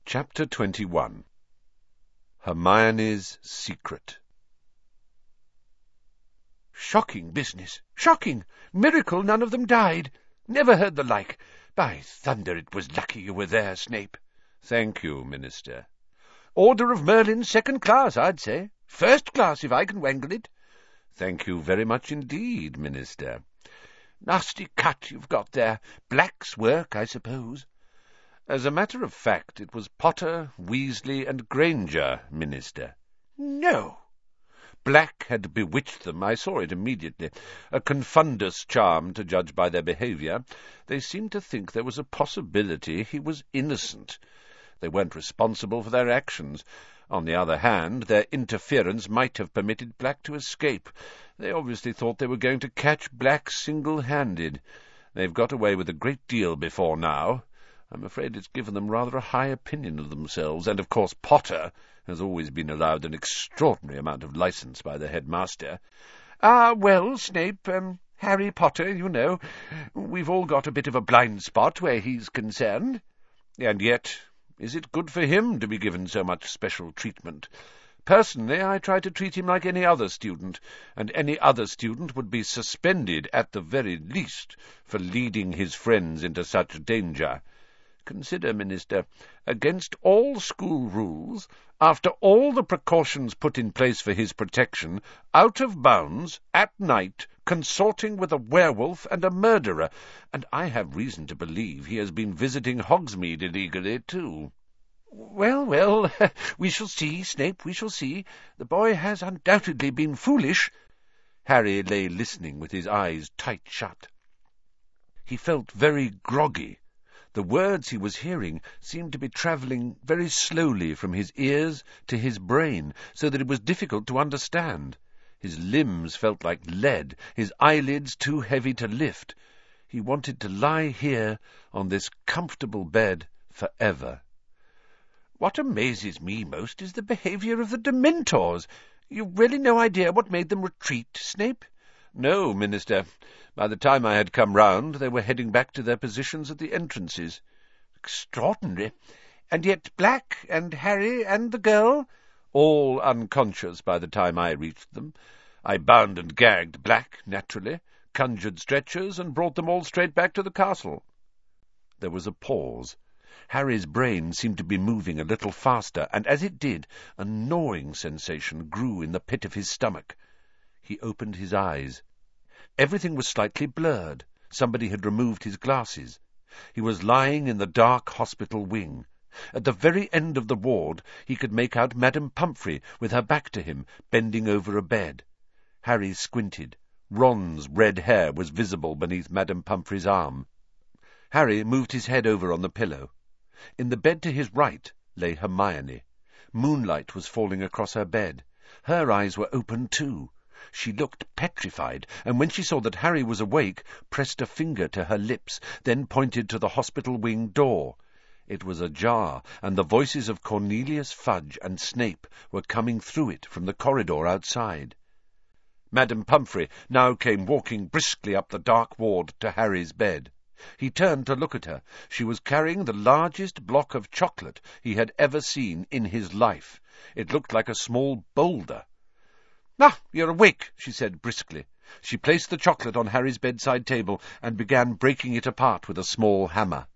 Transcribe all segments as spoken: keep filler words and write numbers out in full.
Chapter twenty-one. Hermione's Secret. Shocking business! Shocking! Miracle none of them died. Never heard the like. By thunder, it was lucky you were there, Snape. Thank you, Minister. Order of Merlin, second class, I'd say. First class, if I can wangle it. Thank you very much indeed, Minister. Nasty cut you've got there. Black's work, I suppose. As a matter of fact, it was Potter, Weasley, and Granger, Minister. No. Black had bewitched them, I saw it immediately. A confundus charm, to judge by their behaviour. They seemed to think there was a possibility he was innocent. They weren't responsible for their actions. On the other hand, their interference might have permitted Black to escape. They obviously thought they were going to catch Black single-handed. They've got away with a great deal before now. I'm afraid it's given them rather a high opinion of themselves, and of course Potter has always been allowed an extraordinary amount of licence by the headmaster. Ah, well, Snape, um, Harry Potter, you know, we've all got a bit of a blind spot where he's concerned. And yet, is it good for him to be given so much special treatment? Personally, I try to treat him like any other student, and any other student would be suspended at the very least for leading his friends into such danger. Consider, Minister, against all school rules, after all the precautions put in place for his protection, out of bounds, at night, consorting with a werewolf and a murderer, and I have reason to believe he has been visiting Hogsmeade illegally, too. Well, well, we shall see, Snape, we shall see. The boy has undoubtedly been foolish. Harry lay listening with his eyes tight shut. He felt very groggy. The words he was hearing seemed to be travelling very slowly from his ears to his brain, so that it was difficult to understand. His limbs felt like lead, his eyelids too heavy to lift. He wanted to lie here on this comfortable bed for ever. What amazes me most is the behaviour of the Dementors. You've really no idea what made them retreat, Snape? No, Minister. By the time I had come round, they were heading back to their positions at the entrances. Extraordinary. And yet Black and Harry and the girl? All unconscious by the time I reached them. I bound and gagged Black, naturally, conjured stretchers, and brought them all straight back to the castle. There was a pause. Harry's brain seemed to be moving a little faster, and as it did, a gnawing sensation grew in the pit of his stomach. He opened his eyes. Everything was slightly blurred. Somebody had removed his glasses. He was lying in the dark hospital wing. At the very end of the ward he could make out Madame Pomfrey, with her back to him, bending over a bed. Harry squinted. Ron's red hair was visible beneath Madame Pomfrey's arm. Harry moved his head over on the pillow. In the bed to his right lay Hermione. Moonlight was falling across her bed. Her eyes were open too. She looked petrified, and when she saw that Harry was awake, pressed a finger to her lips, then pointed to the hospital wing door. It was ajar, and the voices of Cornelius Fudge and Snape were coming through it from the corridor outside. Madame Pomfrey now came walking briskly up the dark ward to Harry's bed. He turned to look at her. She was carrying the largest block of chocolate he had ever seen in his life. It looked like a small boulder. "Ah, you're awake," she said briskly. She placed the chocolate on Harry's bedside table and began breaking it apart with a small hammer.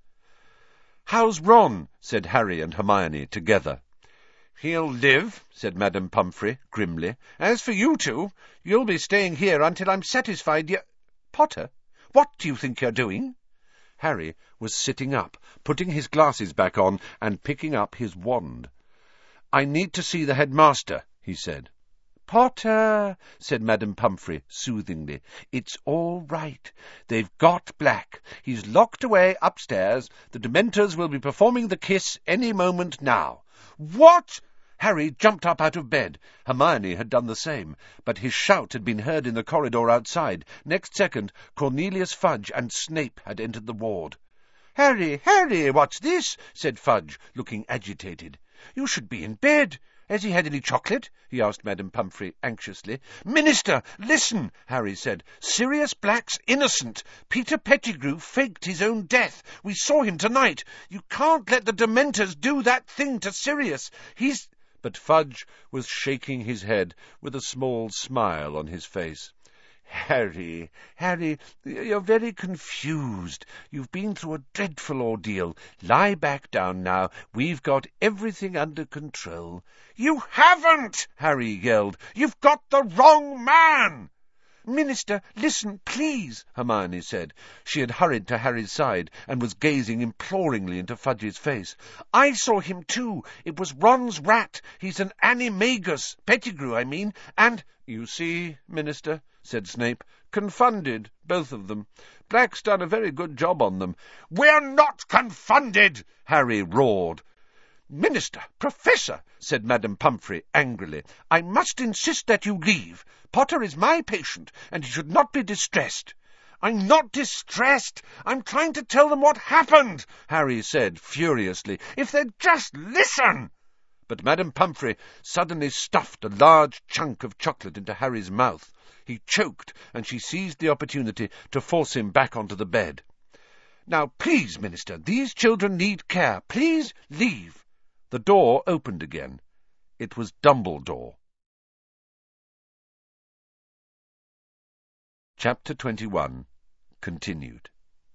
"How's Ron?" said Harry and Hermione together. "He'll live," said Madame Pomfrey grimly. "As for you two, you'll be staying here until I'm satisfied you— Potter, what do you think you're doing?" Harry was sitting up, putting his glasses back on and picking up his wand. "I need to see the headmaster," he said. "Potter," said Madame Pomfrey soothingly, "it's all right. They've got Black. He's locked away upstairs. The Dementors will be performing the kiss any moment now." "What?" Harry jumped up out of bed. Hermione had done the same, but his shout had been heard in the corridor outside. Next second, Cornelius Fudge and Snape had entered the ward. "Harry, Harry, what's this?" said Fudge, looking agitated. "You should be in bed. Has he had any chocolate?" he asked Madame Pumphrey anxiously. "Minister, listen," Harry said. "Sirius Black's innocent. Peter Pettigrew faked his own death. We saw him tonight. You can't let the Dementors do that thing to Sirius. He's—" But Fudge was shaking his head with a small smile on his face. "Harry, Harry, you're very confused. You've been through a dreadful ordeal. Lie back down now. We've got everything under control." "You haven't!" Harry yelled. "You've got the wrong man!" "Minister, listen, please," Hermione said. She had hurried to Harry's side and was gazing imploringly into Fudge's face. "I saw him too. It was Ron's rat. He's an animagus, Pettigrew, I mean, and—" "You see, Minister," said Snape, "confounded, both of them. Black's done a very good job on them." "We're not confounded!" Harry roared. "Minister, Professor," said Madame Pumphrey angrily, "I must insist that you leave. Potter is my patient, and he should not be distressed." "I'm not distressed. I'm trying to tell them what happened," Harry said furiously. "If they'd just listen!" But Madame Pumphrey suddenly stuffed a large chunk of chocolate into Harry's mouth. He choked, and she seized the opportunity to force him back onto the bed. "Now, please, Minister, these children need care. Please leave." The door opened again. It was Dumbledore. Chapter twenty-one. Continued.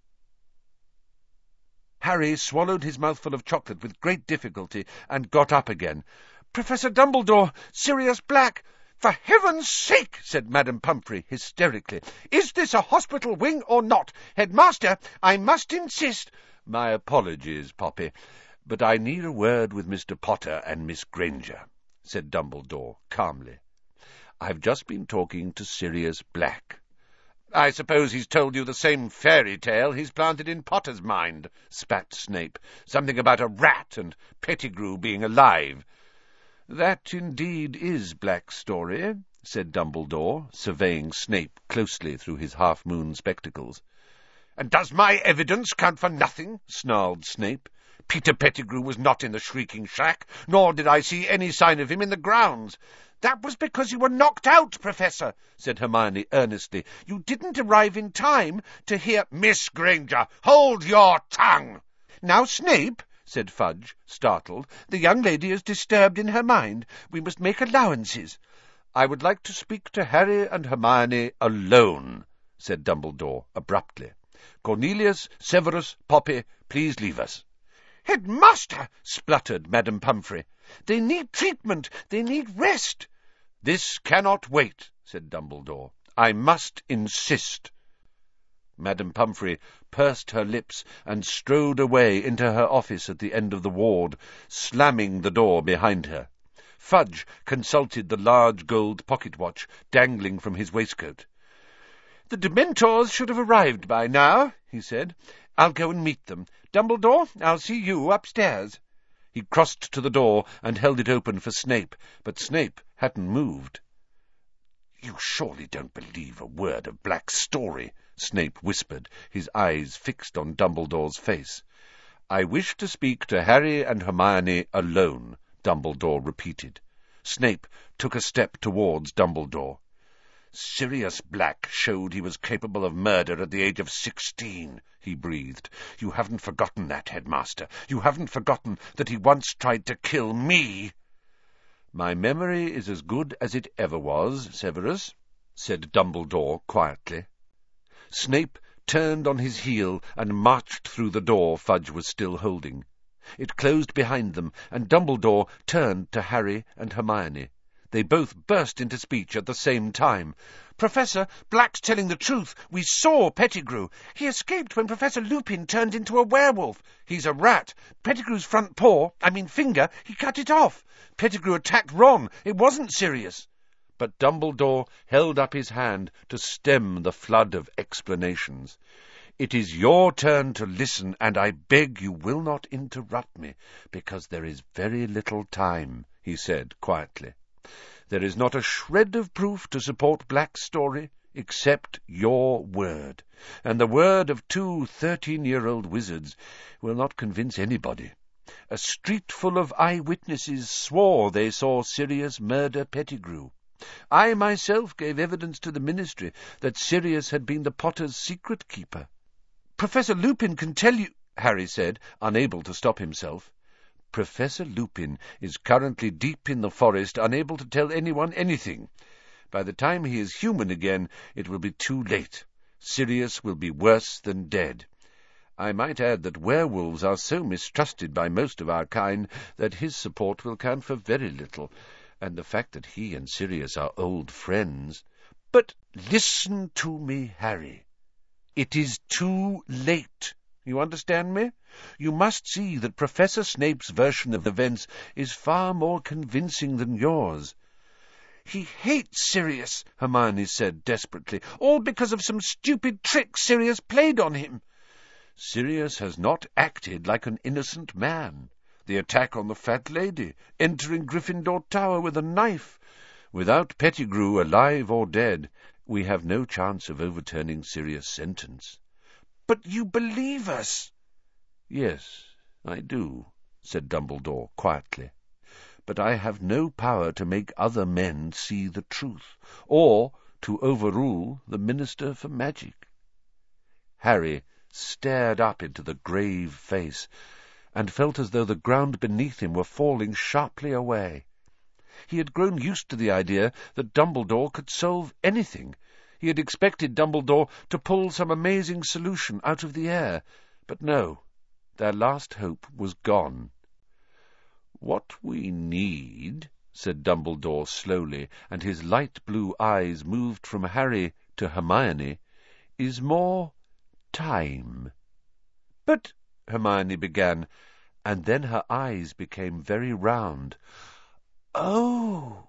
Harry swallowed his mouthful of chocolate with great difficulty and got up again. "Professor Dumbledore! Sirius Black!" "For heaven's sake," said Madame Pumphrey hysterically, "is this a hospital wing or not? Headmaster, I must insist—" "My apologies, Poppy, but I need a word with Mister Potter and Miss Granger," said Dumbledore calmly. "I've just been talking to Sirius Black." "I suppose he's told you the same fairy tale he's planted in Potter's mind," spat Snape. "Something about a rat and Pettigrew being alive." "That indeed is Black's story," said Dumbledore, surveying Snape closely through his half-moon spectacles. "And does my evidence count for nothing?" snarled Snape. "Peter Pettigrew was not in the Shrieking Shack, nor did I see any sign of him in the grounds." "That was because you were knocked out, Professor," said Hermione earnestly. "You didn't arrive in time to hear—" "Miss Granger, hold your tongue!" "Now, Snape," said Fudge, startled, "the young lady is disturbed in her mind. We must make allowances." "I would like to speak to Harry and Hermione alone," said Dumbledore abruptly. "Cornelius, Severus, Poppy, please leave us." "Headmaster!" spluttered Madame Pumphrey. "They need treatment. They need rest." "This cannot wait," said Dumbledore. "I must insist." Madame Pumphrey pursed her lips and strode away into her office at the end of the ward, slamming the door behind her. Fudge consulted the large gold pocket-watch dangling from his waistcoat. "The Dementors should have arrived by now," he said. "I'll go and meet them. Dumbledore, I'll see you upstairs." He crossed to the door and held it open for Snape, but Snape hadn't moved. "You surely don't believe a word of Black's story," Snape whispered, his eyes fixed on Dumbledore's face. "I wish to speak to Harry and Hermione alone," Dumbledore repeated. Snape took a step towards Dumbledore. "Sirius Black showed he was capable of murder at the age of sixteen," he breathed. "You haven't forgotten that, Headmaster. You haven't forgotten that he once tried to kill me." "My memory is as good as it ever was, Severus," said Dumbledore quietly. Snape turned on his heel and marched through the door Fudge was still holding. It closed behind them, and Dumbledore turned to Harry and Hermione. They both burst into speech at the same time. "Professor, Black's telling the truth. We saw Pettigrew. He escaped when Professor Lupin turned into a werewolf. He's a rat. Pettigrew's front paw, I mean finger, he cut it off. Pettigrew attacked Ron. It wasn't Sirius." But Dumbledore held up his hand to stem the flood of explanations. "It is your turn to listen, and I beg you will not interrupt me, because there is very little time," he said quietly. "There is not a shred of proof to support Black's story, except your word, and the word of two thirteen-year-old wizards will not convince anybody. A street full of eyewitnesses swore they saw Sirius murder Pettigrew. I myself gave evidence to the ministry that Sirius had been the Potter's secret keeper. Professor Lupin can tell you, Harry said, unable to stop himself. Professor Lupin is currently deep in the forest, unable to tell anyone anything. By the time he is human again, it will be too late. Sirius will be worse than dead. I might add that werewolves are so mistrusted by most of our kind that his support will count for very little, and the fact that he and Sirius are old friends. But listen to me, Harry. It is too late. You understand me? You must see that Professor Snape's version of events is far more convincing than yours. He hates Sirius, Hermione said desperately, all because of some stupid trick Sirius played on him. Sirius has not acted like an innocent man. The attack on the fat lady, entering Gryffindor Tower with a knife. Without Pettigrew alive or dead, we have no chance of overturning Sirius' sentence. But you believe us? Yes, I do, said Dumbledore quietly. But I have no power to make other men see the truth, or to overrule the Minister for Magic. Harry stared up into the grave face, and felt as though the ground beneath him were falling sharply away. He had grown used to the idea that Dumbledore could solve anything. He had expected Dumbledore to pull some amazing solution out of the air, but no, their last hope was gone. "What we need," said Dumbledore slowly, and his light blue eyes moved from Harry to Hermione, "is more time." "But—" Hermione began, and then her eyes became very round. "Oh!"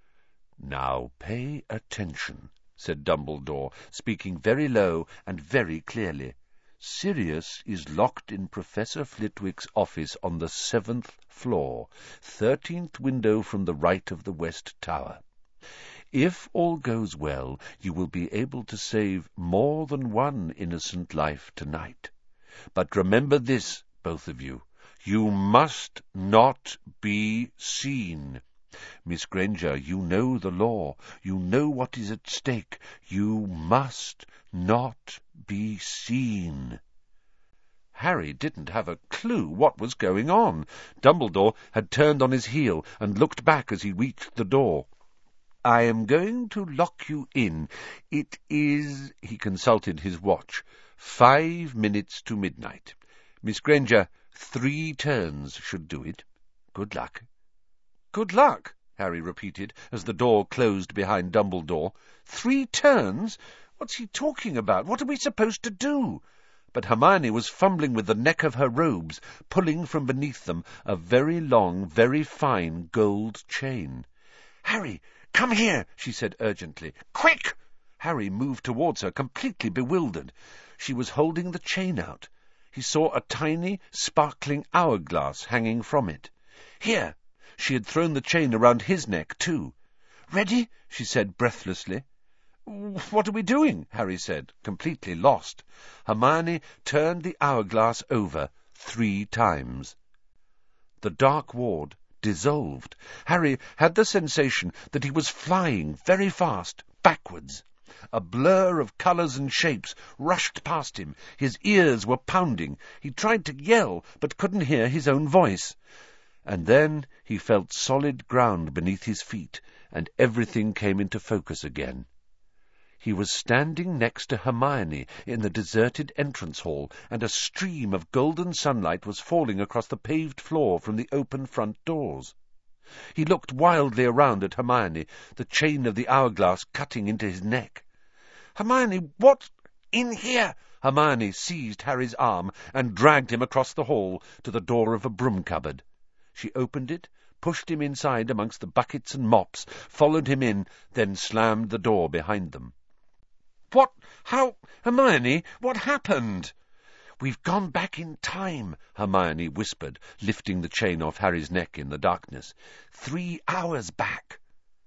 "Now pay attention," said Dumbledore, speaking very low and very clearly. "Sirius is locked in Professor Flitwick's office on the seventh floor, thirteenth window from the right of the West Tower. If all goes well, you will be able to save more than one innocent life tonight. But remember this, both of you. You must not be seen. Miss Granger, you know the law. You know what is at stake. You must not be seen." Harry didn't have a clue what was going on. Dumbledore had turned on his heel and looked back as he reached the door. "I am going to lock you in. It is—" he consulted his watch. "Five minutes to midnight. Miss Granger, three turns should do it. Good luck." "Good luck," Harry repeated, as the door closed behind Dumbledore. "Three turns? What's he talking about? What are we supposed to do?" But Hermione was fumbling with the neck of her robes, pulling from beneath them a very long, very fine gold chain. "Harry, come here," she said urgently. "Quick!" Harry moved towards her, completely bewildered. She was holding the chain out. He saw a tiny, sparkling hourglass hanging from it. "Here!" She had thrown the chain around his neck, too. "Ready?" she said breathlessly. "What are we doing?" Harry said, completely lost. Hermione turned the hourglass over three times. The dark ward dissolved. Harry had the sensation that he was flying very fast, backwards. A blur of colours and shapes rushed past him. His ears were pounding. He tried to yell, but couldn't hear his own voice. And then he felt solid ground beneath his feet, and everything came into focus again. He was standing next to Hermione in the deserted entrance hall, and a stream of golden sunlight was falling across the paved floor from the open front doors. He looked wildly around at Hermione, the chain of the hourglass cutting into his neck. "Hermione, what—" "In here!" Hermione seized Harry's arm and dragged him across the hall to the door of a broom cupboard. She opened it, pushed him inside amongst the buckets and mops, followed him in, then slammed the door behind them. "What? How? Hermione, what happened?" "We've gone back in time," Hermione whispered, lifting the chain off Harry's neck in the darkness. "Three hours back."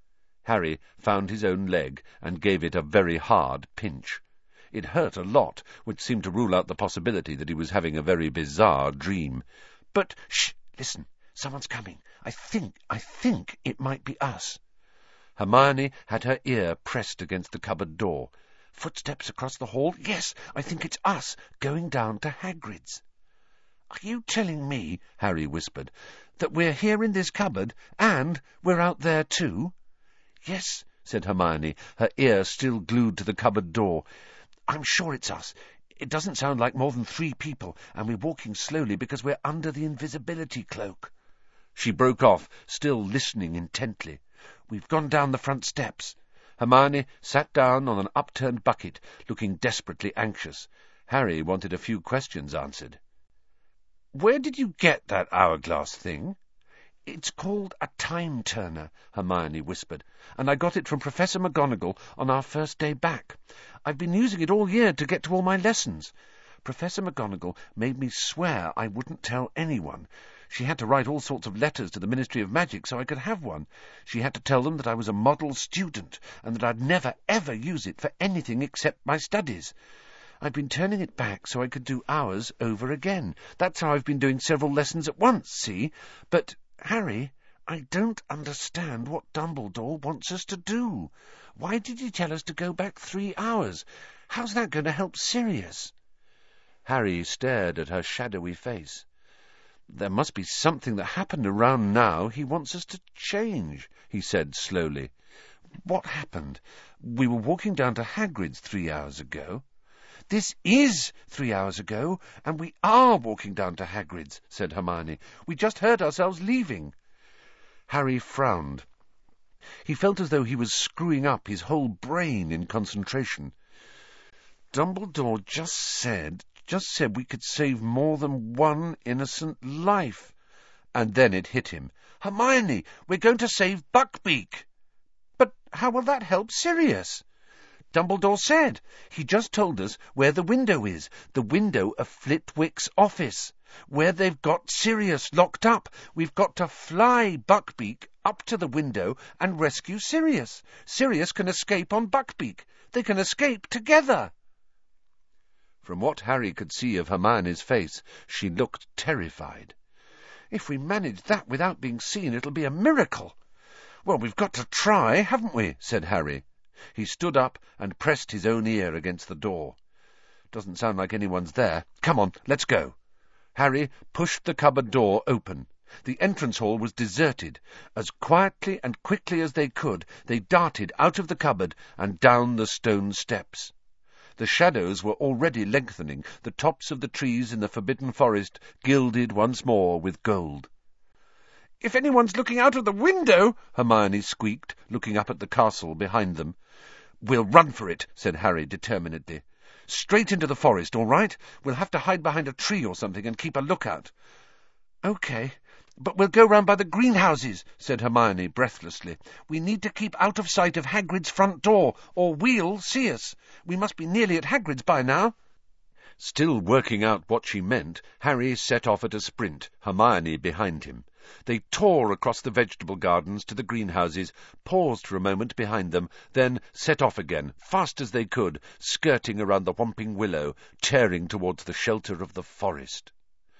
Harry found his own leg and gave it a very hard pinch. It hurt a lot, which seemed to rule out the possibility that he was having a very bizarre dream. "But, shh!" Listen, someone's coming. I think, I think it might be us. Hermione had her ear pressed against the cupboard door. Footsteps across the hall. Yes, I think it's us, going down to Hagrid's. Are you telling me, Harry whispered, that we're here in this cupboard, and we're out there too? Yes, said Hermione, her ear still glued to the cupboard door. I'm sure it's us. It doesn't sound like more than three people, and we're walking slowly because we're under the invisibility cloak. She broke off, still listening intently. We've gone down the front steps. Hermione sat down on an upturned bucket, looking desperately anxious. Harry wanted a few questions answered. Where did you get that hourglass thing? It's called a time-turner, Hermione whispered, and I got it from Professor McGonagall on our first day back. I've been using it all year to get to all my lessons. Professor McGonagall made me swear I wouldn't tell anyone. She had to write all sorts of letters to the Ministry of Magic so I could have one. She had to tell them that I was a model student, and that I'd never, ever use it for anything except my studies. I've been turning it back so I could do hours over again. That's how I've been doing several lessons at once, see? But, Harry, I don't understand what Dumbledore wants us to do. Why did he tell us to go back three hours? How's that going to help Sirius? Harry stared at her shadowy face. There must be something that happened around now he wants us to change, he said slowly. What happened? We were walking down to Hagrid's three hours ago. This is three hours ago, and we are walking down to Hagrid's, said Hermione. We just heard ourselves leaving. Harry frowned. He felt as though he was screwing up his whole brain in concentration. Dumbledore just said, just said we could save more than one innocent life. And then it hit him. Hermione, we're going to save Buckbeak. But how will that help Sirius? Dumbledore said. He just told us where the window is, the window of Flitwick's office, where they've got Sirius locked up. We've got to fly Buckbeak up to the window and rescue Sirius. Sirius can escape on Buckbeak. They can escape together. From what Harry could see of Hermione's face, she looked terrified. If we manage that without being seen, it'll be a miracle. Well, we've got to try, haven't we? Said Harry. He stood up and pressed his own ear against the door. Doesn't sound like anyone's there. Come on, let's go. Harry pushed the cupboard door open. The entrance hall was deserted. As quietly and quickly as they could, they darted out of the cupboard and down the stone steps. The shadows were already lengthening, the tops of the trees in the Forbidden Forest gilded once more with gold. "If anyone's looking out of the window," Hermione squeaked, looking up at the castle behind them. "We'll run for it," said Harry determinedly. "Straight into the forest, all right? We'll have to hide behind a tree or something and keep a lookout." "OK, but we'll go round by the greenhouses," said Hermione breathlessly. "We need to keep out of sight of Hagrid's front door, or we'll see us. We must be nearly at Hagrid's by now." Still working out what she meant, Harry set off at a sprint, Hermione behind him. They tore across the vegetable gardens to the greenhouses, paused for a moment behind them, then set off again, fast as they could, skirting around the whomping willow, tearing towards the shelter of the forest.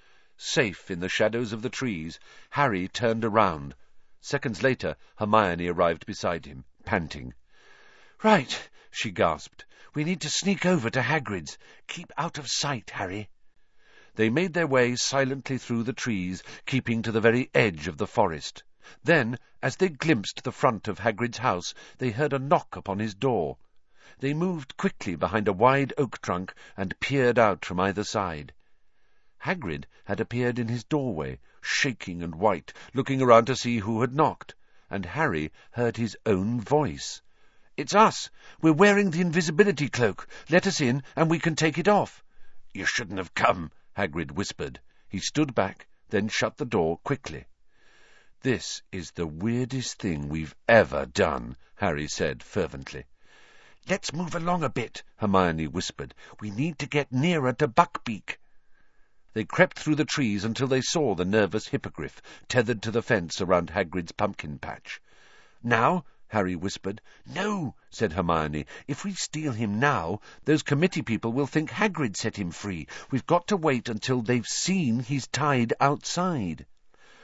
Safe in the shadows of the trees, Harry turned around. Seconds later, Hermione arrived beside him, panting. "Right," she gasped. "We need to sneak over to Hagrid's. Keep out of sight, Harry." They made their way silently through the trees, keeping to the very edge of the forest. Then, as they glimpsed the front of Hagrid's house, they heard a knock upon his door. They moved quickly behind a wide oak trunk and peered out from either side. Hagrid had appeared in his doorway, shaking and white, looking around to see who had knocked, and Harry heard his own voice. "It's us. We're wearing the invisibility cloak. Let us in, and we can take it off." "You shouldn't have come," Hagrid whispered. He stood back, then shut the door quickly. "This is the weirdest thing we've ever done," Harry said fervently. "Let's move along a bit," Hermione whispered. "We need to get nearer to Buckbeak." They crept through the trees until they saw the nervous hippogriff tethered to the fence around Hagrid's pumpkin patch. "Now?" Harry whispered. "No," said Hermione. "If we steal him now, those committee people will think Hagrid set him free. We've got to wait until they've seen he's tied outside."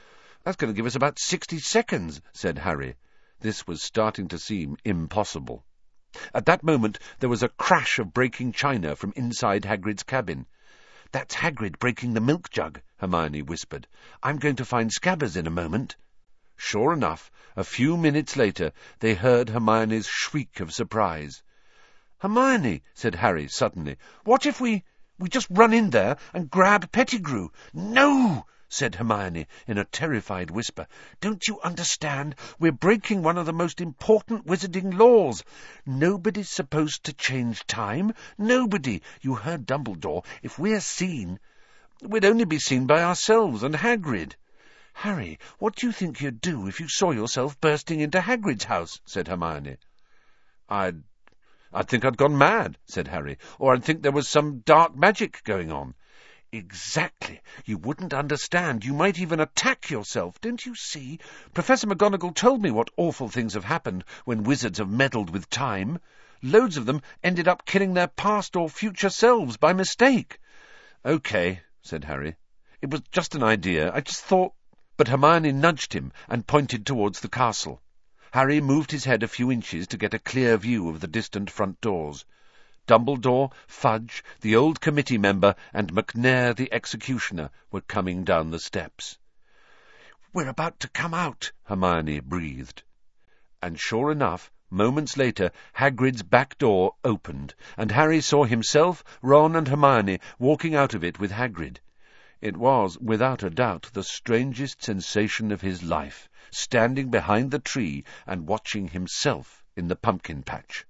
That's going to give us about sixty seconds, said Harry. This was starting to seem impossible. At that moment there was a crash of breaking china from inside Hagrid's cabin. "That's Hagrid breaking the milk jug," Hermione whispered. "I'm going to find Scabbers in a moment." Sure enough, a few minutes later they heard Hermione's shriek of surprise. "Hermione," said Harry suddenly, "what if we... we just run in there and grab Pettigrew?" "No!" said Hermione in a terrified whisper. "Don't you understand? We're breaking one of the most important wizarding laws. Nobody's supposed to change time. Nobody. You heard Dumbledore. If we're seen, we'd only be seen by ourselves and Hagrid." "Harry, what do you think you'd do if you saw yourself bursting into Hagrid's house?" said Hermione. I'd... I'd think I'd gone mad," said Harry, "or I'd think there was some dark magic going on." "Exactly. You wouldn't understand. You might even attack yourself. Don't you see? Professor McGonagall told me what awful things have happened when wizards have meddled with time. Loads of them ended up killing their past or future selves by mistake." "OK," said Harry. "It was just an idea. I just thought—" But Hermione nudged him and pointed towards the castle. Harry moved his head a few inches to get a clear view of the distant front doors. Dumbledore, Fudge, the old committee member, and McNair the executioner were coming down the steps. "We're about to come out," Hermione breathed. And sure enough, moments later, Hagrid's back door opened, and Harry saw himself, Ron and Hermione walking out of it with Hagrid. It was, without a doubt, the strangest sensation of his life, standing behind the tree and watching himself in the pumpkin patch.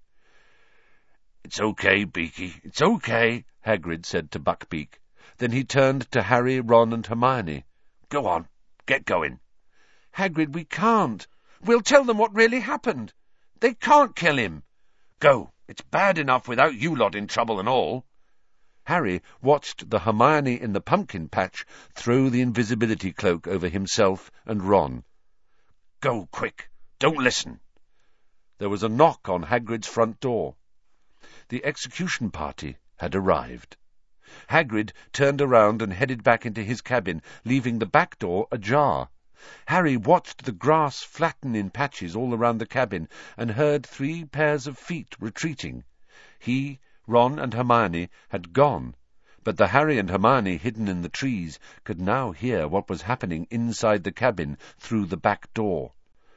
"It's okay, Beaky, it's okay," Hagrid said to Buckbeak. Then he turned to Harry, Ron and Hermione. "Go on, get going." "Hagrid, we can't. We'll tell them what really happened. They can't kill him." "Go, it's bad enough without you lot in trouble and all." Harry watched the Hermione in the pumpkin patch throw the invisibility cloak over himself and Ron. "Go, quick, don't listen." There was a knock on Hagrid's front door. The execution party had arrived. Hagrid turned around and headed back into his cabin, leaving the back door ajar. Harry watched the grass flatten in patches all around the cabin and heard three pairs of feet retreating. He, Ron and Hermione had gone, but the Harry and Hermione hidden in the trees could now hear what was happening inside the cabin through the back door.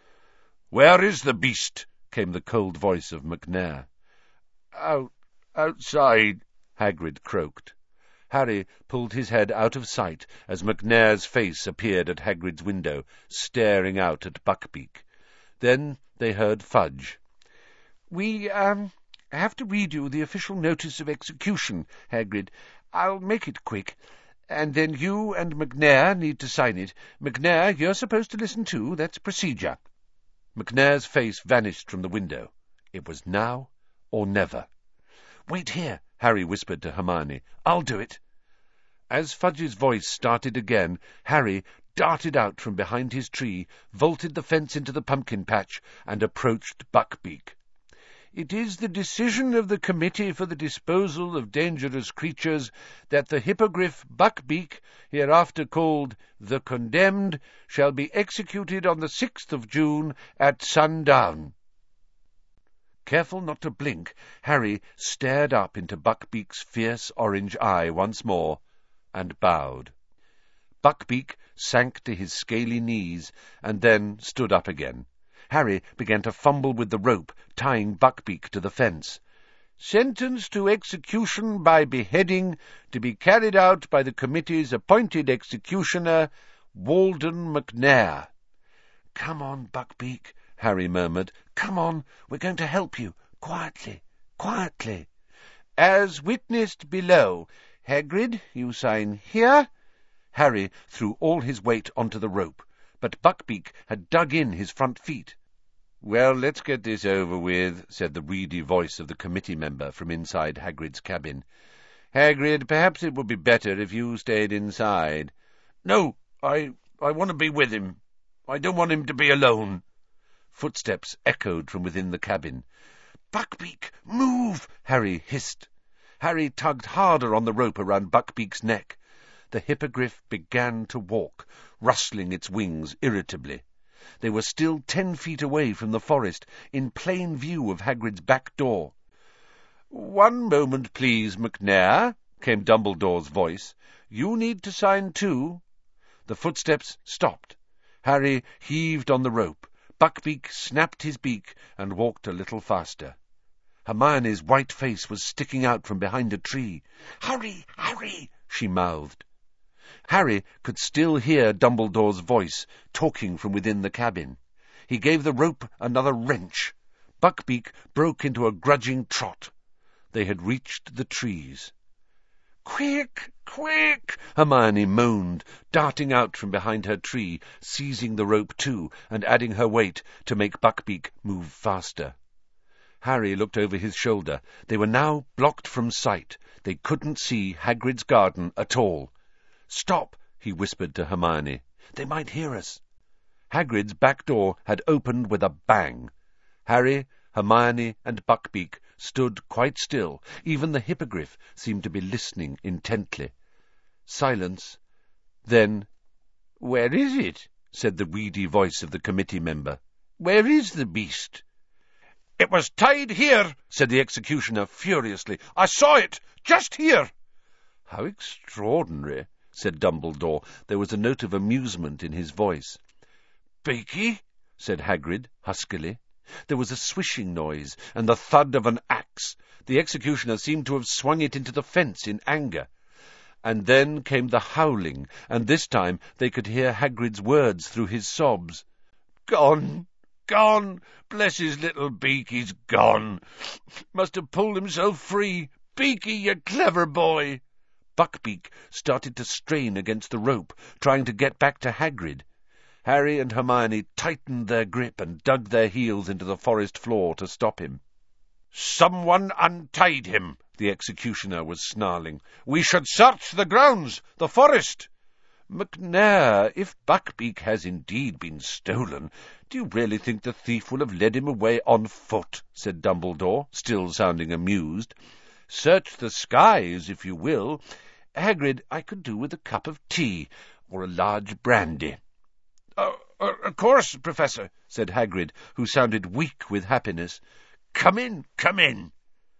"Where is the beast?" came the cold voice of McNair. Out, outside, Hagrid croaked. Harry pulled his head out of sight as McNair's face appeared at Hagrid's window, staring out at Buckbeak. Then they heard Fudge. "We, um, have to read you the official notice of execution, Hagrid. I'll make it quick. And then you and McNair need to sign it. McNair, you're supposed to listen too. That's procedure." McNair's face vanished from the window. It was now or never. "Wait here," Harry whispered to Hermione. "I'll do it." As Fudge's voice started again, Harry darted out from behind his tree, vaulted the fence into the pumpkin patch, and approached Buckbeak. "It is the decision of the Committee for the Disposal of Dangerous Creatures that the hippogriff Buckbeak, hereafter called the Condemned, shall be executed on the sixth of June at sundown." Careful not to blink, Harry stared up into Buckbeak's fierce orange eye once more, and bowed. Buckbeak sank to his scaly knees, and then stood up again. Harry began to fumble with the rope, tying Buckbeak to the fence. "Sentenced to execution by beheading, to be carried out by the committee's appointed executioner, Walden McNair." "Come on, Buckbeak," Harry murmured. "Come on, we're going to help you. Quietly, quietly." "As witnessed below. Hagrid, you sign here." Harry threw all his weight onto the rope, but Buckbeak had dug in his front feet. "Well, let's get this over with," said the reedy voice of the committee member from inside Hagrid's cabin. "Hagrid, perhaps it would be better if you stayed inside." "No, I... I want to be with him. I don't want him to be alone." Footsteps echoed from within the cabin. "Buckbeak, move!" Harry hissed. Harry tugged harder on the rope around Buckbeak's neck. The hippogriff began to walk, rustling its wings irritably. They were still ten feet away from the forest, in plain view of Hagrid's back door. "One moment, please, McNair," came Dumbledore's voice. "You need to sign too." The footsteps stopped. Harry heaved on the rope. Buckbeak snapped his beak and walked a little faster. Hermione's white face was sticking out from behind a tree. "Hurry, Harry!" she mouthed. Harry could still hear Dumbledore's voice, talking from within the cabin. He gave the rope another wrench. Buckbeak broke into a grudging trot. They had reached the trees. "Quick, quick!" Hermione moaned, darting out from behind her tree, seizing the rope too, and adding her weight to make Buckbeak move faster. Harry looked over his shoulder. They were now blocked from sight. They couldn't see Hagrid's garden at all. "Stop!" he whispered to Hermione. "They might hear us." Hagrid's back door had opened with a bang. Harry, Hermione, and Buckbeak stood quite still. Even the hippogriff seemed to be listening intently. Silence. Then, "Where is it?" said the weedy voice of the committee member. "Where is the beast?" "It was tied here," said the executioner furiously. "I saw it, just here." "How extraordinary," said Dumbledore. There was a note of amusement in his voice. "Beaky," said Hagrid, huskily. There was a swishing noise, and the thud of an axe. The executioner seemed to have swung it into the fence in anger. And then came the howling, and this time they could hear Hagrid's words through his sobs. "Gone, gone! Bless his little beak, he's gone! Must have pulled himself free! Beaky, you clever boy!" Buckbeak started to strain against the rope, trying to get back to Hagrid. Harry and Hermione tightened their grip and dug their heels into the forest floor to stop him. "Someone untied him," the executioner was snarling. "We should search the grounds, the forest." "McNair, if Buckbeak has indeed been stolen, do you really think the thief will have led him away on foot?" said Dumbledore, still sounding amused. "Search the skies, if you will. Hagrid, I could do with a cup of tea, or a large brandy." "Oh, uh, of course, Professor," said Hagrid, who sounded weak with happiness. "Come in, come in."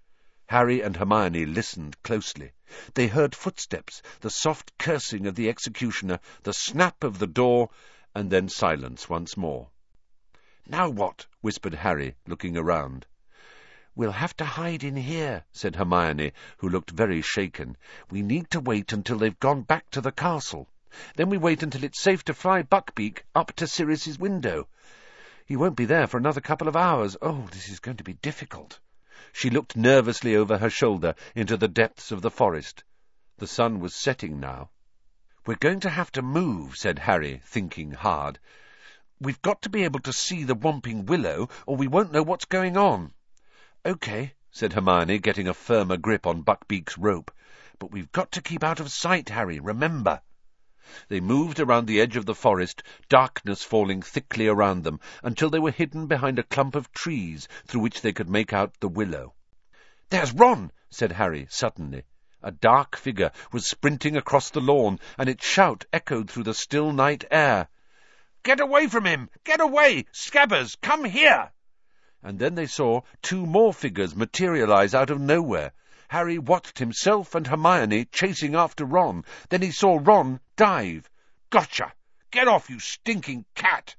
Harry and Hermione listened closely. They heard footsteps, the soft cursing of the executioner, the snap of the door, and then silence once more. "Now what?" whispered Harry, looking around. "We'll have to hide in here," said Hermione, who looked very shaken. "We need to wait until they've gone back to the castle. Then we wait until it's safe to fly Buckbeak up to Sirius's window. He won't be there for another couple of hours. Oh, this is going to be difficult." She looked nervously over her shoulder into the depths of the forest. The sun was setting now. "We're going to have to move," said Harry, thinking hard. "We've got to be able to see the Whomping Willow, or we won't know what's going on." "OK," said Hermione, getting a firmer grip on Buckbeak's rope. "But we've got to keep out of sight, Harry, remember." They moved around the edge of the forest, darkness falling thickly around them, until they were hidden behind a clump of trees through which they could make out the willow. "There's Ron!" said Harry suddenly. A dark figure was sprinting across the lawn, and its shout echoed through the still night air. "Get away from him! Get away! Scabbers, come here!" And then they saw two more figures materialize out of nowhere. Harry watched himself and Hermione chasing after Ron. Then he saw Ron dive. "Gotcha! Get off, you stinking cat!"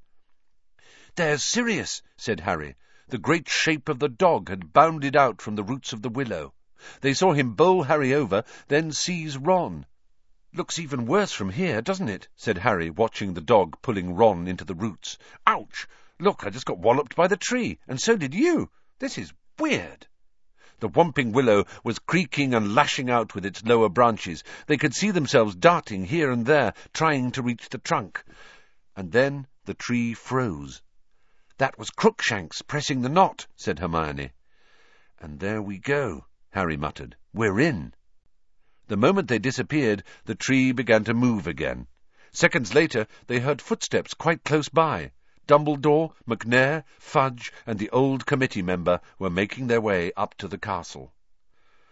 "There's Sirius," said Harry. The great shape of the dog had bounded out from the roots of the willow. They saw him bowl Harry over, then seize Ron. "Looks even worse from here, doesn't it?" said Harry, watching the dog pulling Ron into the roots. "Ouch! Look, I just got walloped by the tree, and so did you. This is weird." The Whomping Willow was creaking and lashing out with its lower branches. They could see themselves darting here and there, trying to reach the trunk. And then the tree froze. "That was Crookshanks pressing the knot," said Hermione. "And there we go," Harry muttered. "We're in." The moment they disappeared, the tree began to move again. Seconds later, they heard footsteps quite close by. Dumbledore, McNair, Fudge, and the old committee member were making their way up to the castle.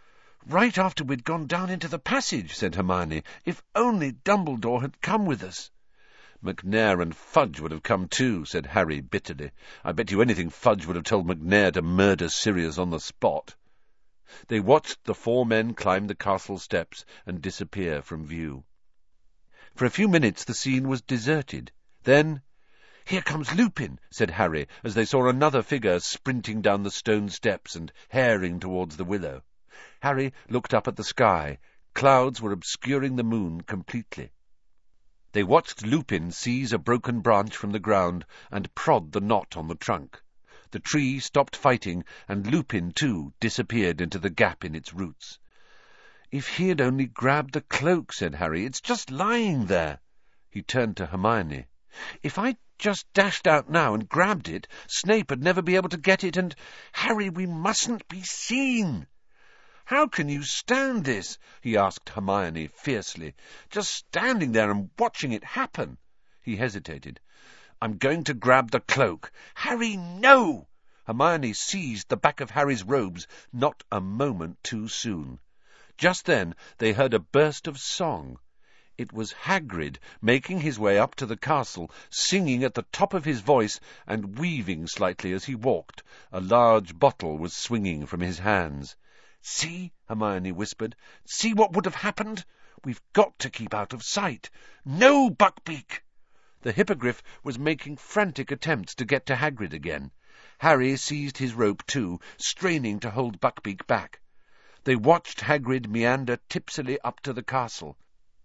right after we'd gone down into the passage," said Hermione. "If only Dumbledore had come with us." "McNair and Fudge would have come too," said Harry bitterly. "I bet you anything Fudge would have told McNair to murder Sirius on the spot." They watched the four men climb the castle steps and disappear from view. For a few minutes the scene was deserted. Then, "Here comes Lupin," said Harry, as they saw another figure sprinting down the stone steps and haring towards the willow. Harry looked up at the sky. Clouds were obscuring the moon completely. They watched Lupin seize a broken branch from the ground and prod the knot on the trunk. The tree stopped fighting, and Lupin, too, disappeared into the gap in its roots. "If he had only grabbed the cloak," said Harry. "It's just lying there." He turned to Hermione. "If I just dashed out now and grabbed it, Snape would never be able to get it, and... Harry, we mustn't be seen." "How can you stand this?" he asked Hermione fiercely. "Just standing there and watching it happen." He hesitated. "I'm going to grab the cloak." "Harry, no!" Hermione seized the back of Harry's robes, not a moment too soon. Just then they heard a burst of song. It was Hagrid making his way up to the castle, singing at the top of his voice and weaving slightly as he walked. A large bottle was swinging from his hands. "See," Hermione whispered. "See what would have happened? We've got to keep out of sight. No, Buckbeak!" The Hippogriff was making frantic attempts to get to Hagrid again. Harry seized his rope too, straining to hold Buckbeak back. They watched Hagrid meander tipsily up to the castle.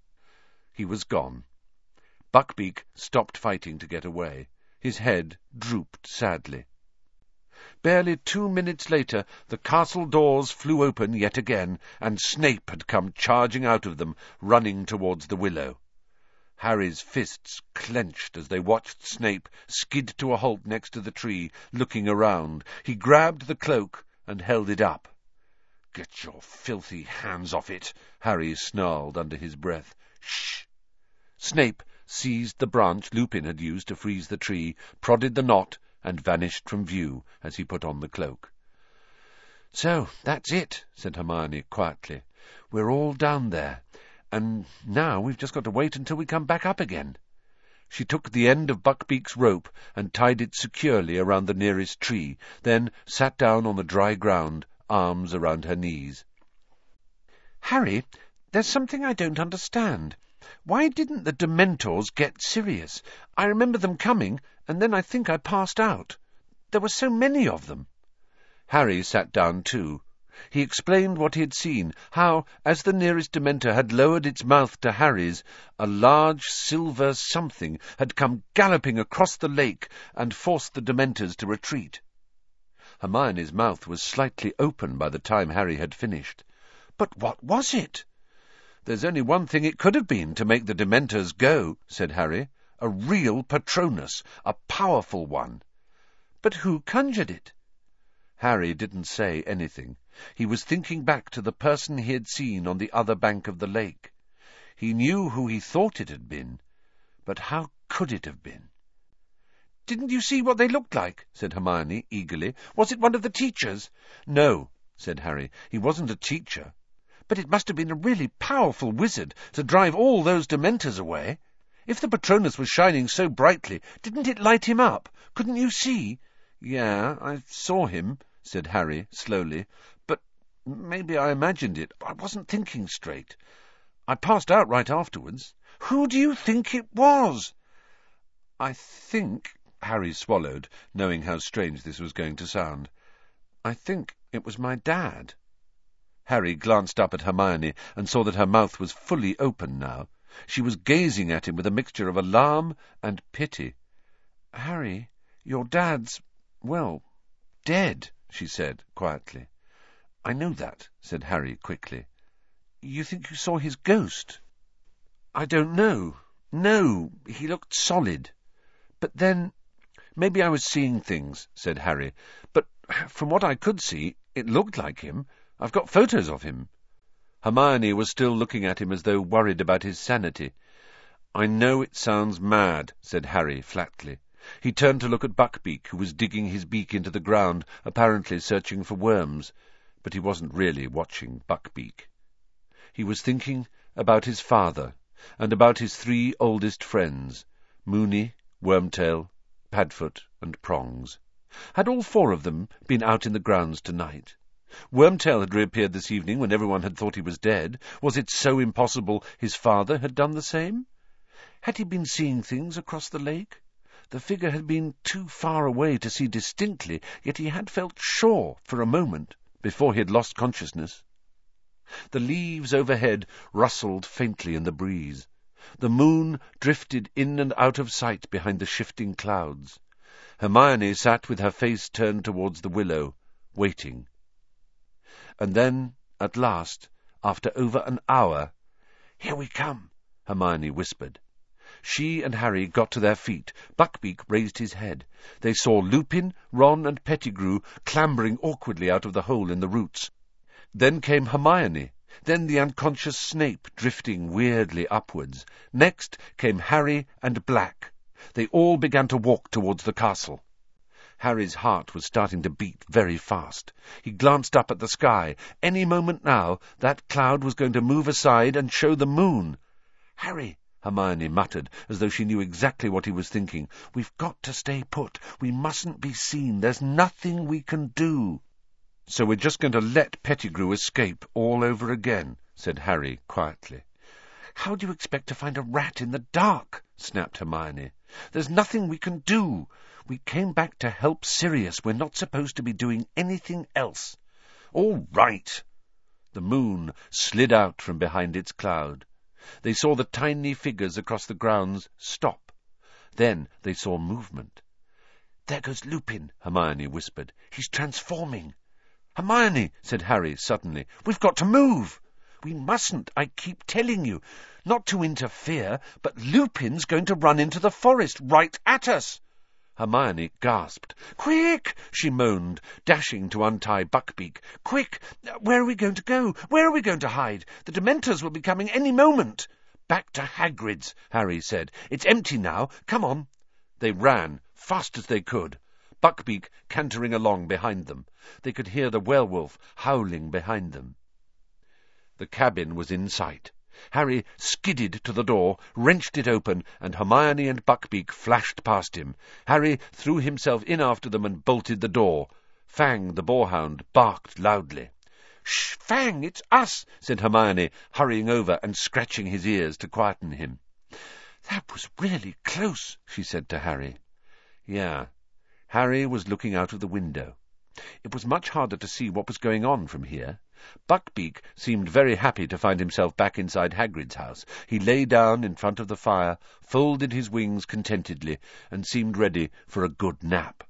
He was gone. Buckbeak stopped fighting to get away. His head drooped sadly. Barely two minutes later, the castle doors flew open yet again, and Snape had come charging out of them, running towards the willow. Harry's fists clenched as they watched Snape skid to a halt next to the tree, looking around. He grabbed the cloak and held it up. "Get your filthy hands off it," Harry snarled under his breath. "Shh!" Snape seized the branch Lupin had used to freeze the tree, prodded the knot, and vanished from view as he put on the cloak. "So, that's it," said Hermione quietly. "We're all down there, and now we've just got to wait until we come back up again." She took the end of Buckbeak's rope and tied it securely around the nearest tree, then sat down on the dry ground, arms around her knees. "Harry, there's something I don't understand. Why didn't the Dementors get Sirius? I remember them coming, and then I think I passed out. There were so many of them." Harry sat down too. He explained what he had seen, how, as the nearest Dementor had lowered its mouth to Harry's, a large silver something had come galloping across the lake and forced the Dementors to retreat. Hermione's mouth was slightly open by the time Harry had finished. "But what was it?" "There's only one thing it could have been to make the Dementors go," said Harry. "A real Patronus, a powerful one." "But who conjured it?" Harry didn't say anything. He was thinking back to the person he had seen on the other bank of the lake. He knew who he thought it had been, but how could it have been? "Didn't you see what they looked like?" said Hermione eagerly. "Was it one of the teachers?" "No," said Harry. "He wasn't a teacher." "But it must have been a really powerful wizard to drive all those Dementors away. If the Patronus was shining so brightly, didn't it light him up? Couldn't you see?" "Yeah, I saw him," said Harry slowly. "But maybe I imagined it. I wasn't thinking straight. I passed out right afterwards." "Who do you think it was?" "I think," Harry swallowed, knowing how strange this was going to sound, "I think it was my dad." Harry glanced up at Hermione and saw that her mouth was fully open now. She was gazing at him with a mixture of alarm and pity. "Harry, your dad's, well, dead," she said quietly. "I know that," said Harry quickly. "You think you saw his ghost?" "I don't know. No, he looked solid. But then, maybe I was seeing things," said Harry. "But from what I could see, it looked like him. I've got photos of him." Hermione was still looking at him as though worried about his sanity. "I know it sounds mad," said Harry flatly. He turned to look at Buckbeak, who was digging his beak into the ground, apparently searching for worms. But he wasn't really watching Buckbeak. He was thinking about his father, and about his three oldest friends, Moony, Wormtail, Padfoot, and Prongs. Had all four of them been out in the grounds tonight? Wormtail had reappeared this evening when everyone had thought he was dead. Was it so impossible his father had done the same? Had he been seeing things across the lake? The figure had been too far away to see distinctly, yet he had felt sure for a moment before he had lost consciousness. The leaves overhead rustled faintly in the breeze. The moon drifted in and out of sight behind the shifting clouds. Hermione sat with her face turned towards the willow, waiting. And then, at last, after over an hour, "Here we come," Hermione whispered. She and Harry got to their feet. Buckbeak raised his head. They saw Lupin, Ron, and Pettigrew clambering awkwardly out of the hole in the roots. Then came Hermione. Then the unconscious Snape drifting weirdly upwards. Next came Harry and Black. They all began to walk towards the castle. Harry's heart was starting to beat very fast. He glanced up at the sky. Any moment now, that cloud was going to move aside and show the moon. "Harry," Hermione muttered, as though she knew exactly what he was thinking, "we've got to stay put. We mustn't be seen. There's nothing we can do." "So we're just going to let Pettigrew escape all over again," said Harry quietly. "How do you expect to find a rat in the dark?" snapped Hermione. "There's nothing we can do. We came back to help Sirius. We're not supposed to be doing anything else." "All right." The moon slid out from behind its cloud. They saw the tiny figures across the grounds stop. Then they saw movement. "There goes Lupin," Hermione whispered. "He's transforming." "Hermione," said Harry suddenly, "we've got to move." "We mustn't, I keep telling you. Not to interfere, but Lupin's going to run into the forest right at us." Hermione gasped. "Quick!" she moaned, dashing to untie Buckbeak. "Quick! Where are we going to go? Where are we going to hide? The Dementors will be coming any moment." "Back to Hagrid's," Harry said. "It's empty now. Come on." They ran, fast as they could, Buckbeak cantering along behind them. They could hear the werewolf howling behind them. The cabin was in sight. Harry skidded to the door, wrenched it open, and Hermione and Buckbeak flashed past him. Harry threw himself in after them and bolted the door. Fang, the boarhound, barked loudly. "Shh, Fang, it's us," said Hermione, hurrying over and scratching his ears to quieten him. "That was really close," she said to Harry. Yeah. Harry was looking out of the window. It was much harder to see what was going on from here. Buckbeak seemed very happy to find himself back inside Hagrid's house. He lay down in front of the fire, folded his wings contentedly, and seemed ready for a good nap.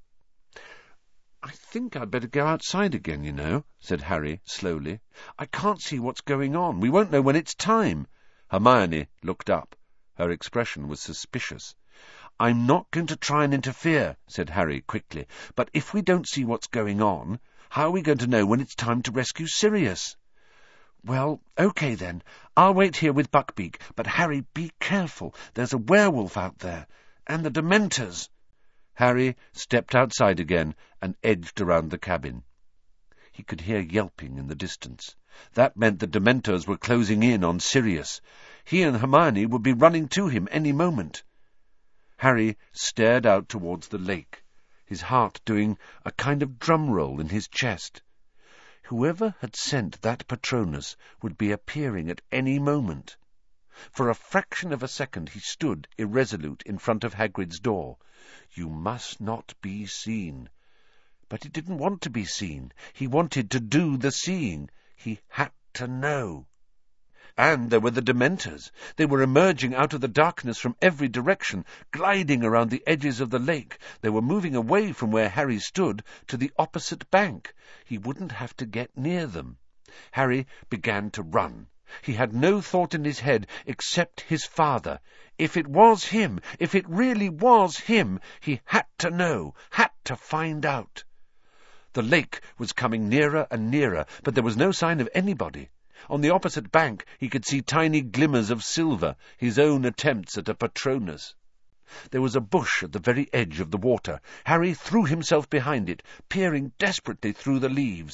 "I think I'd better go outside again, you know," said Harry slowly. "I can't see what's going on. We won't know when it's time." Hermione looked up. Her expression was suspicious. "I'm not going to try and interfere," said Harry quickly, "but if we don't see what's going on, how are we going to know when it's time to rescue Sirius?" "Well, okay then. I'll wait here with Buckbeak, but Harry, be careful. There's a werewolf out there, and the Dementors." Harry stepped outside again and edged around the cabin. He could hear yelping in the distance. That meant the Dementors were closing in on Sirius. He and Hermione would be running to him any moment. Harry stared out towards the lake, his heart doing a kind of drum roll in his chest. Whoever had sent that Patronus would be appearing at any moment. For a fraction of a second he stood irresolute in front of Hagrid's door. You must not be seen. But he didn't want to be seen. He wanted to do the seeing. He had to know. And there were the Dementors. They were emerging out of the darkness from every direction, gliding around the edges of the lake. They were moving away from where Harry stood to the opposite bank. He wouldn't have to get near them. Harry began to run. He had no thought in his head except his father. If it was him, if it really was him, he had to know, had to find out. The lake was coming nearer and nearer, but there was no sign of anybody. On the opposite bank he could see tiny glimmers of silver, his own attempts at a Patronus. There was a bush at the very edge of the water. Harry threw himself behind it, peering desperately through the leaves.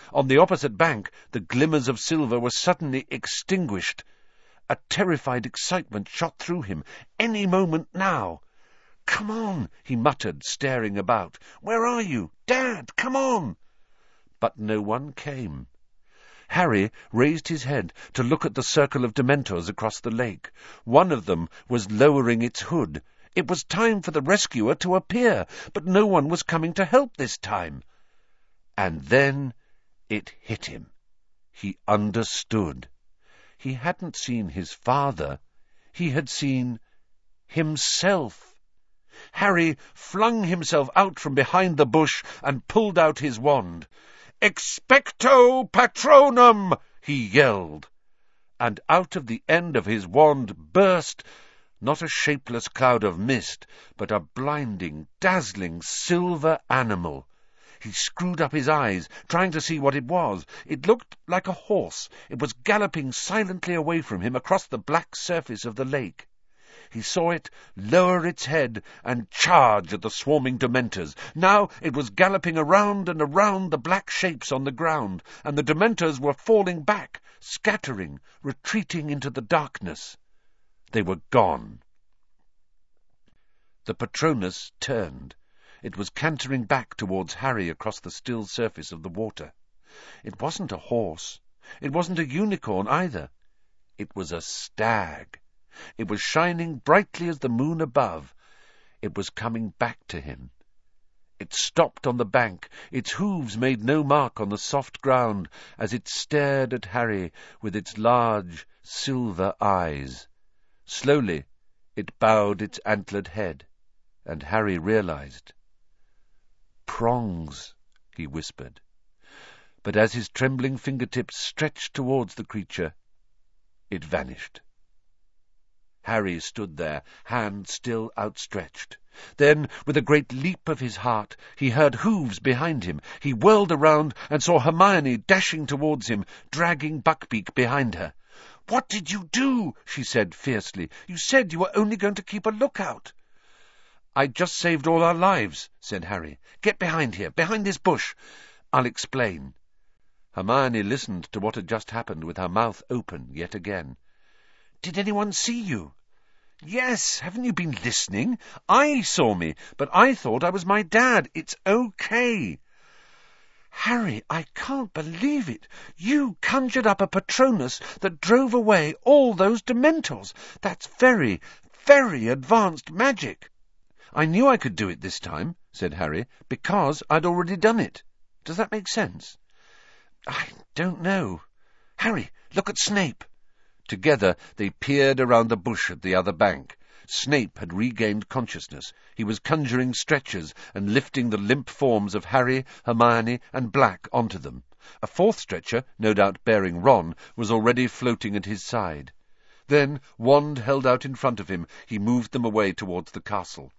On the opposite bank, the glimmers of silver were suddenly extinguished. A terrified excitement shot through him. Any moment now. "Come on," he muttered, staring about. "Where are you? Dad, come on!" But no one came. Harry raised his head to look at the circle of Dementors across the lake. One of them was lowering its hood. It was time for the rescuer to appear, but no one was coming to help this time. And then it hit him. He understood. He hadn't seen his father. He had seen himself. Harry flung himself out from behind the bush and pulled out his wand. "Expecto Patronum!" he yelled. And out of the end of his wand burst, not a shapeless cloud of mist, but a blinding, dazzling silver animal. He screwed up his eyes, trying to see what it was. It looked like a horse. It was galloping silently away from him across the black surface of the lake. He saw it lower its head and charge at the swarming Dementors. Now it was galloping around and around the black shapes on the ground, and the Dementors were falling back, scattering, retreating into the darkness. They were gone. The Patronus turned. It was cantering back towards Harry across the still surface of the water. It wasn't a horse. It wasn't a unicorn either. It was a stag. It was shining brightly as the moon above. It was coming back to him. It stopped on the bank. Its hooves made no mark on the soft ground as it stared at Harry with its large silver eyes. Slowly it bowed its antlered head, and Harry realized. "Prongs," he whispered. But as his trembling fingertips stretched towards the creature, it vanished. Harry stood there, hand still outstretched. Then, with a great leap of his heart, he heard hooves behind him. He whirled around and saw Hermione dashing towards him, dragging Buckbeak behind her. "What did you do?" she said fiercely. "You said you were only going to keep a lookout." "I just saved all our lives," said Harry. "Get behind here, behind this bush. I'll explain." Hermione listened to what had just happened with her mouth open yet again. "Did anyone see you?" "Yes, haven't you been listening? I saw me, but I thought I was my dad. It's okay." "Harry, I can't believe it. You conjured up a Patronus that drove away all those Dementors. That's very, very advanced magic." "I knew I could do it this time," said Harry, "because I'd already done it. Does that make sense?" "I don't know. Harry, look at Snape." Together they peered around the bush at the other bank. Snape had regained consciousness. He was conjuring stretchers and lifting the limp forms of Harry, Hermione, and Black onto them. A fourth stretcher, no doubt bearing Ron, was already floating at his side. Then, wand held out in front of him, he moved them away towards the castle.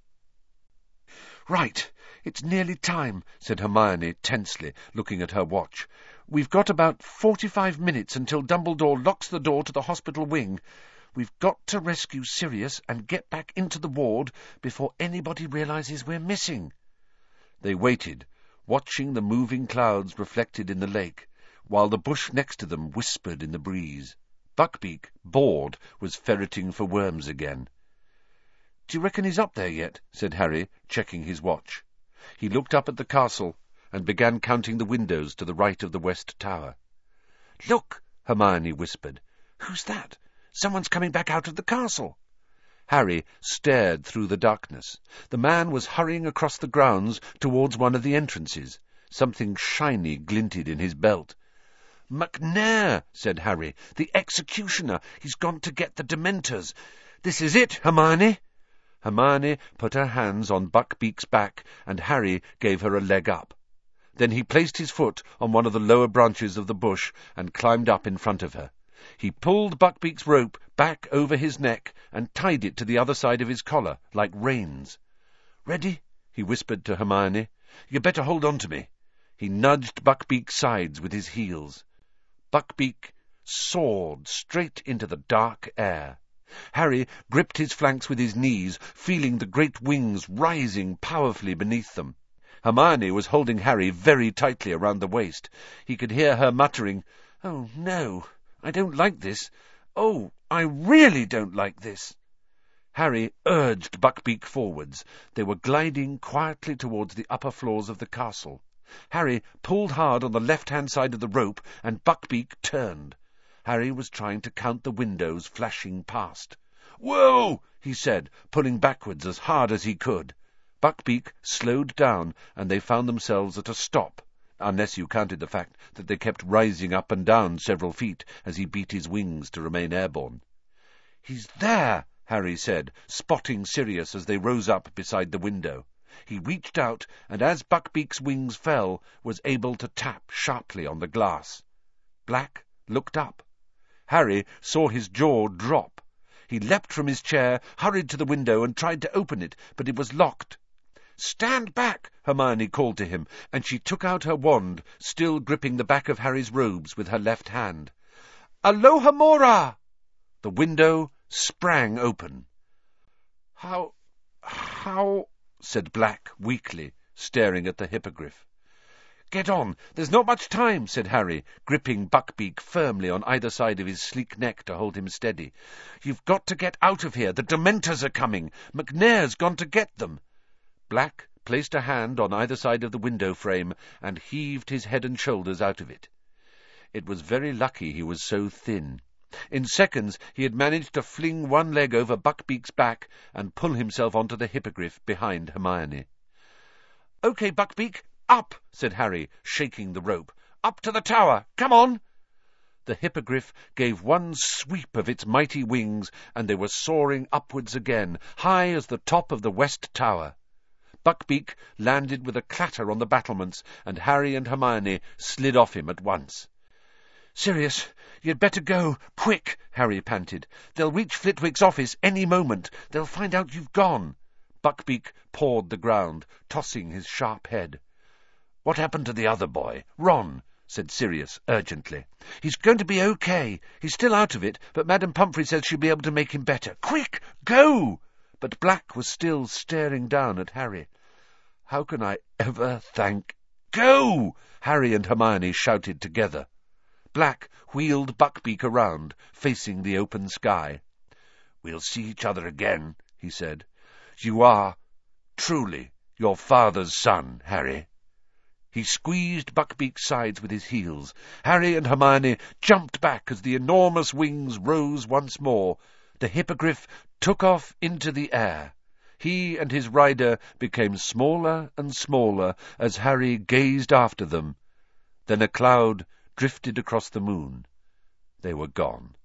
"Right, it's nearly time," said Hermione tensely, looking at her watch. "We've got about forty-five minutes until Dumbledore locks the door to the hospital wing. We've got to rescue Sirius and get back into the ward before anybody realizes we're missing." They waited, watching the moving clouds reflected in the lake, while the bush next to them whispered in the breeze. Buckbeak, bored, was ferreting for worms again. "Do you reckon he's up there yet?" said Harry, checking his watch. He looked up at the castle and began counting the windows to the right of the west tower. "Look," Hermione whispered. "Who's that? Someone's coming back out of the castle." Harry stared through the darkness. The man was hurrying across the grounds towards one of the entrances. Something shiny glinted in his belt. "McNair," said Harry. "The executioner. He's gone to get the Dementors. This is it, Hermione." Hermione put her hands on Buckbeak's back, and Harry gave her a leg up. Then he placed his foot on one of the lower branches of the bush and climbed up in front of her. He pulled Buckbeak's rope back over his neck and tied it to the other side of his collar, like reins. "Ready?" he whispered to Hermione. "You'd better hold on to me." He nudged Buckbeak's sides with his heels. Buckbeak soared straight into the dark air. Harry gripped his flanks with his knees, feeling the great wings rising powerfully beneath them. Hermione was holding Harry very tightly around the waist. He could hear her muttering, "Oh, no, I don't like this. Oh, I really don't like this." Harry urged Buckbeak forwards. They were gliding quietly towards the upper floors of the castle. Harry pulled hard on the left-hand side of the rope, and Buckbeak turned. Harry was trying to count the windows flashing past. "Whoa!" he said, pulling backwards as hard as he could. Buckbeak slowed down, and they found themselves at a stop, unless you counted the fact that they kept rising up and down several feet as he beat his wings to remain airborne. "He's there," Harry said, spotting Sirius as they rose up beside the window. He reached out, and as Buckbeak's wings fell, was able to tap sharply on the glass. Black looked up. Harry saw his jaw drop. He leapt from his chair, hurried to the window, and tried to open it, but it was locked. "Stand back!" Hermione called to him, and she took out her wand, still gripping the back of Harry's robes with her left hand. "Alohomora!" The window sprang open. How... how... said Black weakly, staring at the hippogriff. "Get on! There's not much time," said Harry, gripping Buckbeak firmly on either side of his sleek neck to hold him steady. "You've got to get out of here. The Dementors are coming. McNair's gone to get them." Black placed a hand on either side of the window frame and heaved his head and shoulders out of it. It was very lucky he was so thin. In seconds he had managed to fling one leg over Buckbeak's back and pull himself onto the hippogriff behind Hermione. "OK, Buckbeak, up!" said Harry, shaking the rope. "Up to the tower! Come on!" The hippogriff gave one sweep of its mighty wings, and they were soaring upwards again, high as the top of the west tower. Buckbeak landed with a clatter on the battlements, and Harry and Hermione slid off him at once. "Sirius, you'd better go, quick," Harry panted. "They'll reach Flitwick's office any moment. They'll find out you've gone." Buckbeak pawed the ground, tossing his sharp head. "What happened to the other boy, Ron?" said Sirius urgently. "He's going to be okay. He's still out of it, but Madame Pumphrey says she'll be able to make him better. Quick, go!" But Black was still staring down at Harry. "How can I ever thank—" "Go!" Harry and Hermione shouted together. Black wheeled Buckbeak around, facing the open sky. "We'll see each other again," he said. "You are, truly, your father's son, Harry." He squeezed Buckbeak's sides with his heels. Harry and Hermione jumped back as the enormous wings rose once more. The hippogriff took off into the air. He and his rider became smaller and smaller as Harry gazed after them. Then a cloud drifted across the moon. They were gone.